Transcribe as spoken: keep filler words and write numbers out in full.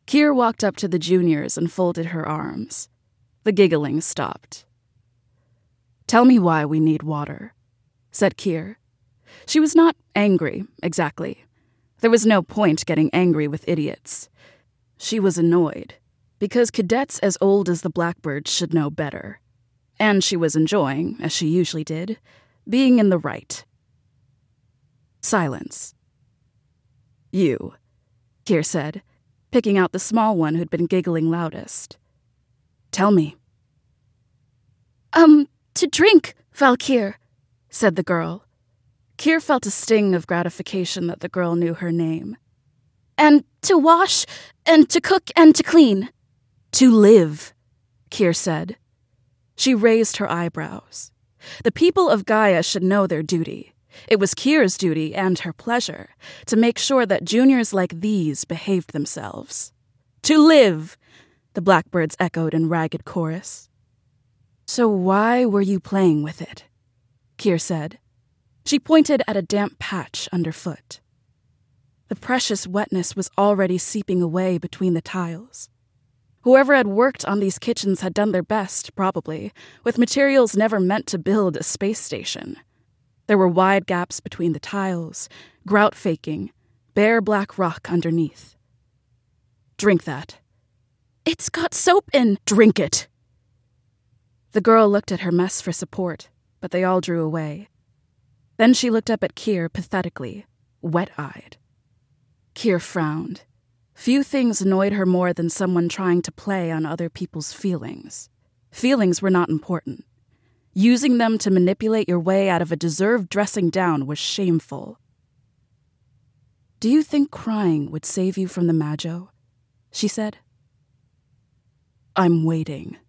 Kier walked up to the juniors and folded her arms. The giggling stopped. "Tell me why we need water," said Kier. She was not angry, exactly. There was no point getting angry with idiots. She was annoyed, because cadets as old as the Blackbirds should know better. And she was enjoying, as she usually did, being in the right. Silence. "You," Kier said, picking out the small one who'd been giggling loudest. "Tell me." Um, to drink, Valkyr, said the girl. Kier felt a sting of gratification that the girl knew her name. "And to wash, and to cook, and to clean." "To live," Kier said. She raised her eyebrows. The people of Gaia should know their duty. It was Kier's duty and her pleasure to make sure that juniors like these behaved themselves. "To live," the Blackbirds echoed in ragged chorus. "So why were you playing with it?" Kier said. She pointed at a damp patch underfoot. The precious wetness was already seeping away between the tiles. Whoever had worked on these kitchens had done their best, probably, with materials never meant to build a space station. There were wide gaps between the tiles, grout faking, bare black rock underneath. "Drink that." "It's got soap in." "Drink it." The girl looked at her mess for support, but they all drew away. Then she looked up at Kier pathetically, wet-eyed. Kier frowned. Few things annoyed her more than someone trying to play on other people's feelings. Feelings were not important. Using them to manipulate your way out of a deserved dressing down was shameful. "Do you think crying would save you from the Majo?" she said. "I'm waiting."